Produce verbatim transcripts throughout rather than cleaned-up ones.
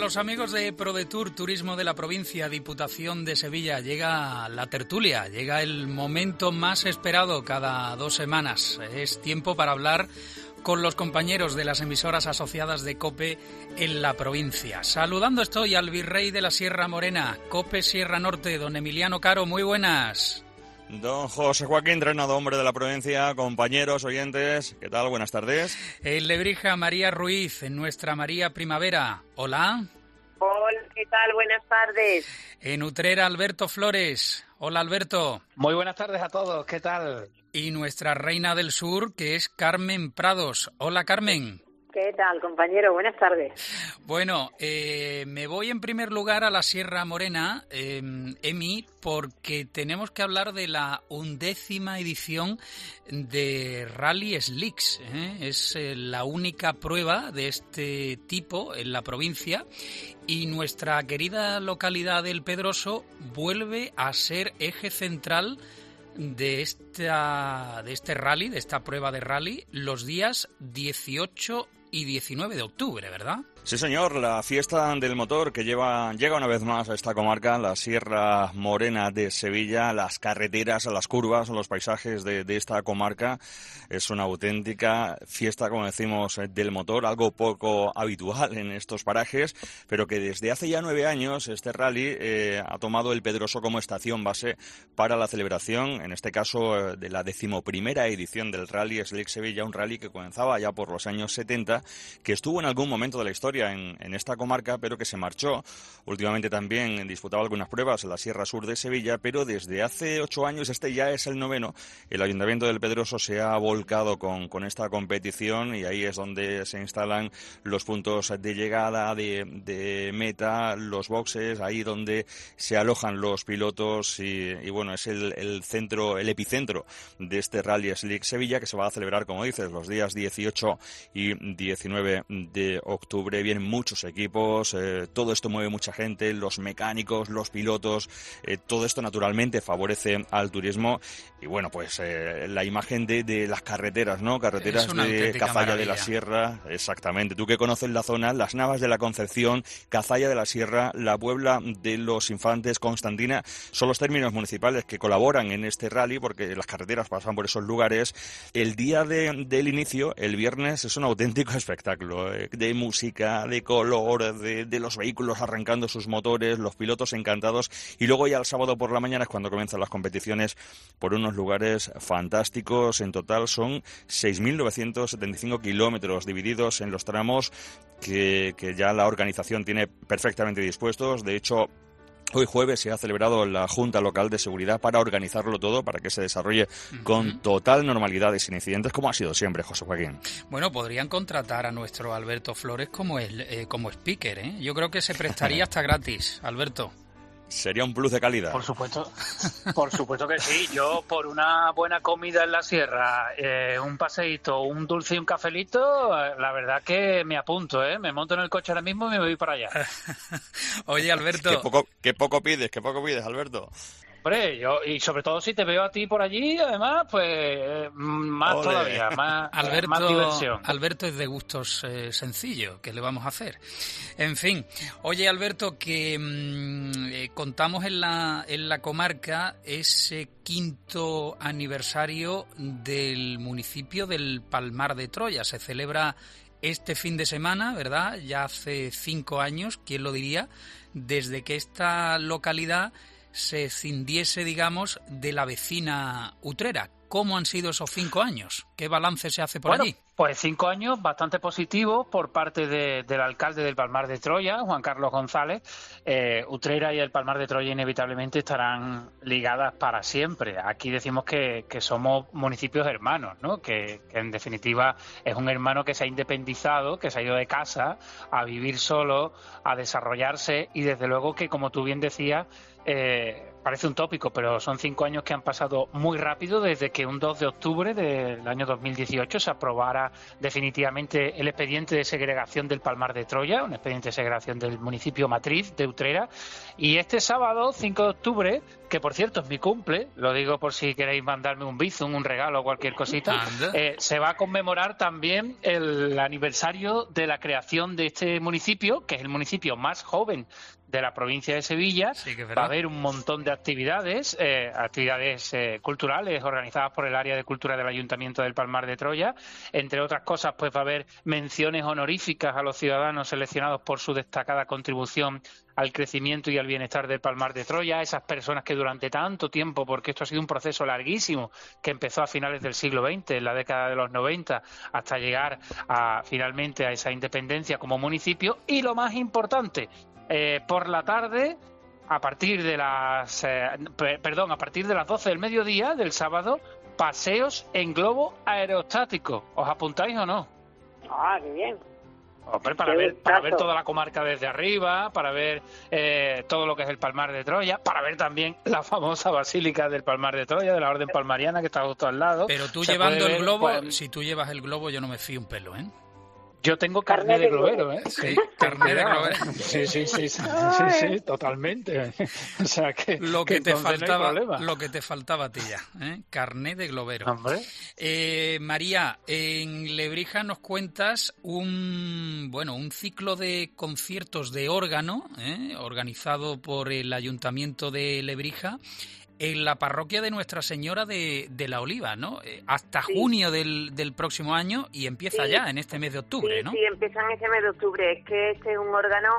los amigos de ProDetour, Turismo de la Provincia, Diputación de Sevilla, llega la tertulia, llega el momento más esperado cada dos semanas. Es tiempo para hablar con los compañeros de las emisoras asociadas de COPE en la provincia. Saludando estoy al virrey de la Sierra Morena, COPE Sierra Norte, don Emiliano Caro, muy buenas. Don José Joaquín, entrenado hombre de la provincia, compañeros, oyentes, ¿qué tal? Buenas tardes. En Lebrija, María Ruiz, en nuestra María Primavera. Hola. Hola, ¿qué tal? Buenas tardes. En Utrera, Alberto Flores. Hola, Alberto. Muy buenas tardes a todos, ¿qué tal? Y nuestra reina del sur, que es Carmen Prados. Hola, Carmen. ¿Qué tal, compañero? Buenas tardes. Bueno, eh, me voy en primer lugar a la Sierra Morena, eh, Emi, porque tenemos que hablar de la undécima edición de Rally Slicks. ¿eh? Es eh, la única prueba de este tipo en la provincia y nuestra querida localidad del Pedroso vuelve a ser eje central de esta de este rally, de esta prueba de rally, los días dieciocho y diecinueve de octubre, ¿verdad? Sí, señor, la fiesta del motor que lleva llega una vez más a esta comarca, la Sierra Morena de Sevilla, las carreteras, las curvas, los paisajes de, de esta comarca. Es una auténtica fiesta, como decimos, del motor, algo poco habitual en estos parajes, pero que desde hace ya nueve años este rally eh, ha tomado el Pedroso como estación base para la celebración, en este caso de la decimoprimera edición del Rally Slicks Sevilla, un rally que comenzaba ya por los años setenta, que estuvo en algún momento de la historia En, en esta comarca, pero que se marchó. Últimamente también disputaba algunas pruebas en la Sierra Sur de Sevilla, pero desde hace ocho años, este ya es el noveno, el Ayuntamiento del Pedroso se ha volcado con, con esta competición y ahí es donde se instalan los puntos de llegada, de, de meta, los boxes, ahí donde se alojan los pilotos y, y bueno, es el, el centro, el epicentro de este Rally Slicks Sevilla que se va a celebrar, como dices, los días dieciocho y diecinueve de octubre. Vienen muchos equipos, eh, todo esto mueve mucha gente, los mecánicos, los pilotos, eh, todo esto naturalmente favorece al turismo y bueno, pues eh, la imagen de, de las carreteras, ¿no? Carreteras de Cazalla maravilla. de la Sierra, exactamente. Tú que conoces la zona, las Navas de la Concepción, Cazalla de la Sierra, la Puebla de los Infantes, Constantina, son los términos municipales que colaboran en este rally porque las carreteras pasan por esos lugares. El día de, del inicio, el viernes, es un auténtico espectáculo eh, de música, de color, de, de los vehículos arrancando sus motores, los pilotos encantados y luego ya el sábado por la mañana es cuando comienzan las competiciones por unos lugares fantásticos. En total son seis mil novecientos setenta y cinco kilómetros divididos en los tramos que, que ya la organización tiene perfectamente dispuestos. De hecho, hoy jueves se ha celebrado la Junta Local de Seguridad para organizarlo todo, para que se desarrolle uh-huh. con total normalidad y sin incidentes, como ha sido siempre, José Joaquín. Bueno, podrían contratar a nuestro Alberto Flores como, el, eh, como speaker, ¿eh? Yo creo que se prestaría hasta gratis, Alberto. Sería un plus de calidad. Por supuesto, por supuesto que sí. Yo por una buena comida en la sierra, eh, un paseíto, un dulce y un cafelito, la verdad que me apunto, ¿eh? Me monto en el coche ahora mismo y me voy para allá. Oye, Alberto. Qué poco, qué poco pides, qué poco pides, Alberto. Hombre, yo, y sobre todo si te veo a ti por allí, además, pues más Olé. todavía, más, Alberto, más diversión. Alberto es de gustos eh, sencillos, ¿qué le vamos a hacer? En fin, oye, Alberto, que mmm, eh, contamos en la, en la comarca ese quinto aniversario del municipio del Palmar de Troya. Se celebra este fin de semana, ¿verdad? Ya hace cinco años, ¿quién lo diría? Desde que esta localidad se cindiese, digamos, de la vecina Utrera. ¿Cómo han sido esos cinco años? ¿Qué balance se hace por bueno, allí? Pues cinco años bastante positivos por parte de, del alcalde del Palmar de Troya, Juan Carlos González. Eh, Utrera y el Palmar de Troya inevitablemente estarán ligadas para siempre. Aquí decimos que, que somos municipios hermanos, ¿no? Que, que en definitiva es un hermano que se ha independizado, que se ha ido de casa a vivir solo, a desarrollarse y desde luego que, como tú bien decías, Eh, parece un tópico, pero son cinco años que han pasado muy rápido desde que un dos de octubre del año dos mil dieciocho se aprobara definitivamente el expediente de segregación del Palmar de Troya, un expediente de segregación del municipio matriz de Utrera, y este sábado, cinco de octubre, que por cierto es mi cumple, lo digo por si queréis mandarme un bizum, un regalo o cualquier cosita, eh, se va a conmemorar también el aniversario de la creación de este municipio, que es el municipio más joven de la provincia de Sevilla. Sí, que va a haber un montón de actividades, eh, actividades eh, culturales organizadas por el área de cultura del Ayuntamiento del Palmar de Troya. Entre otras cosas, pues va a haber menciones honoríficas a los ciudadanos seleccionados por su destacada contribución al crecimiento y al bienestar del Palmar de Troya, esas personas que durante tanto tiempo, porque esto ha sido un proceso larguísimo, que empezó a finales del siglo veinte, en la década de los noventa, hasta llegar a finalmente a esa independencia como municipio. Y lo más importante, eh, por la tarde, a partir de las eh, perdón, a partir de las doce del mediodía del sábado, paseos en globo aerostático. ¿Os apuntáis o no? Ah, qué bien. Hombre, para ver, para ver toda la comarca desde arriba, para ver eh, todo lo que es el Palmar de Troya, para ver también la famosa Basílica del Palmar de Troya, de la Orden Palmariana, que está justo al lado. Pero tú Se llevando puede el ver, globo, pues, si tú llevas el globo, yo no me fío un pelo, ¿eh? yo tengo carné de globero, ¿eh? Sí, carné de globero. Sí, sí, sí, sí, sí, sí, totalmente. O sea que lo que, que te faltaba, no lo que te faltaba a ti ya, ¿eh? Carné de globero. Hombre. Eh, María, en Lebrija nos cuentas un bueno un ciclo de conciertos de órgano, ¿eh? organizado por el Ayuntamiento de Lebrija, en la parroquia de Nuestra Señora de, de la Oliva, ¿no? Eh, hasta sí. junio del, del próximo año y empieza sí. ya en este mes de octubre, sí, ¿no? Sí, empieza en este mes de octubre. Es que este es un órgano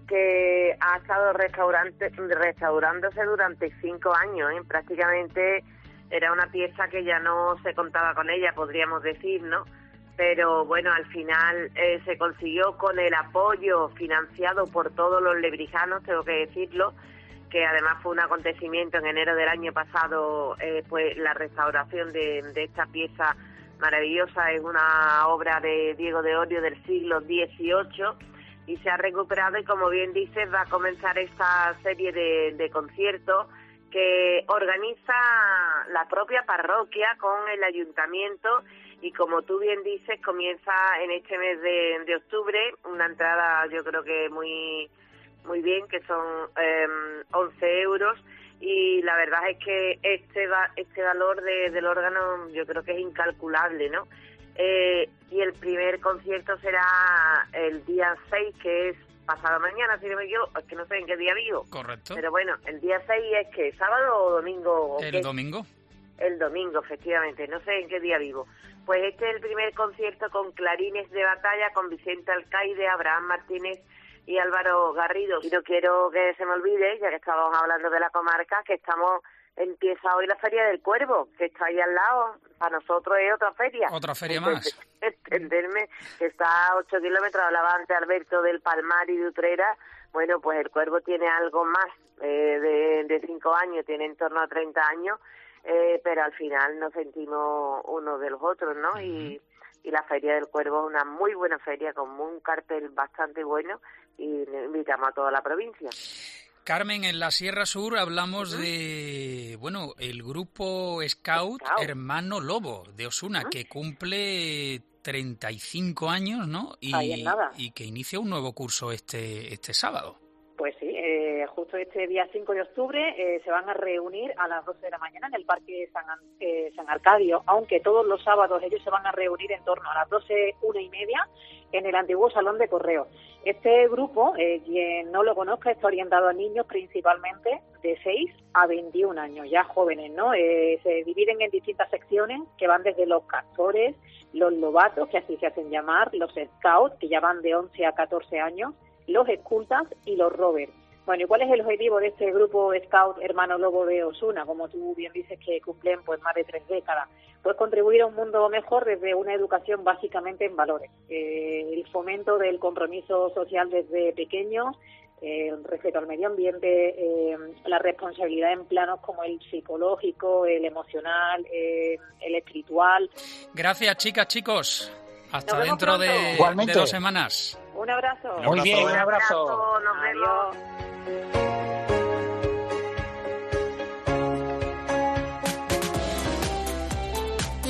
que ha estado restaurante, restaurándose durante cinco años, ¿eh? Prácticamente era una pieza que ya no se contaba con ella, podríamos decir, ¿no? Pero bueno, al final eh, se consiguió con el apoyo financiado por todos los lebrijanos, tengo que decirlo, que además fue un acontecimiento en enero del año pasado, eh, pues la restauración de, de esta pieza maravillosa. Es una obra de Diego de Orio del siglo dieciocho y se ha recuperado, y como bien dices, va a comenzar esta serie de, de conciertos que organiza la propia parroquia con el ayuntamiento, y como tú bien dices, comienza en este mes de, de octubre, una entrada yo creo que muy muy bien, que son eh, once euros, y la verdad es que este va, este valor de, del órgano yo creo que es incalculable, ¿no? Eh, y el primer concierto será el día seis, que es pasado mañana, si no me equivoco, es que no sé en qué día vivo. Correcto. Pero bueno, el día seis es que sábado o domingo. ¿O el qué? domingo. El domingo, efectivamente, no sé en qué día vivo. Pues este es el primer concierto con clarines de batalla, con Vicente Alcaide, Abraham Martínez y Álvaro Garrido. Y no quiero que se me olvide, ya que estábamos hablando de la comarca, que estamos empieza hoy la Feria del Cuervo, que está ahí al lado. Para nosotros es otra feria. Otra feria Entonces, más. Entenderme, que está a ocho kilómetros, hablaba antes Alberto del Palmar y de Utrera. Bueno, pues el Cuervo tiene algo más eh, de, de cinco años, tiene en torno a treinta años, eh, pero al final nos sentimos unos de los otros, ¿no? Uh-huh. Y, y la Feria del Cuervo es una muy buena feria, con un cartel bastante bueno, y invitamos a toda la provincia. Carmen, en la Sierra Sur hablamos uh-huh. de, bueno, el grupo Scout, Scout. Hermano Lobo de Osuna, uh-huh. que cumple treinta y cinco años, ¿no? Y, Ahí en nada. y que inicia un nuevo curso este este sábado. Pues sí, eh, justo este día cinco de octubre eh, se van a reunir a las doce de la mañana en el Parque San, eh, San Arcadio, aunque todos los sábados ellos se van a reunir en torno a las doce, una y media, en el antiguo Salón de Correo. Este grupo, eh, quien no lo conozca, está orientado a niños principalmente de seis a veintiún años, ya jóvenes, ¿no? Eh, se dividen en distintas secciones que van desde los castores, los lobatos, que así se hacen llamar, los scouts, que ya van de once a catorce años, los escultas y los rovers. Bueno, ¿y cuál es el objetivo de este grupo Scout Hermano Lobo de Osuna? Como tú bien dices, que cumplen pues más de tres décadas. Pues contribuir a un mundo mejor desde una educación básicamente en valores. Eh, el fomento del compromiso social desde pequeños, eh, el respeto al medio ambiente, eh, la responsabilidad en planos como el psicológico, el emocional, eh, el espiritual. Gracias, chicas, chicos. Hasta dentro de, de dos semanas. Un abrazo. Muy un bien, un abrazo. Un abrazo. Nos vemos.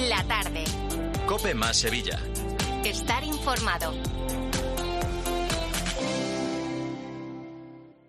La tarde. COPE más Sevilla. Estar informado.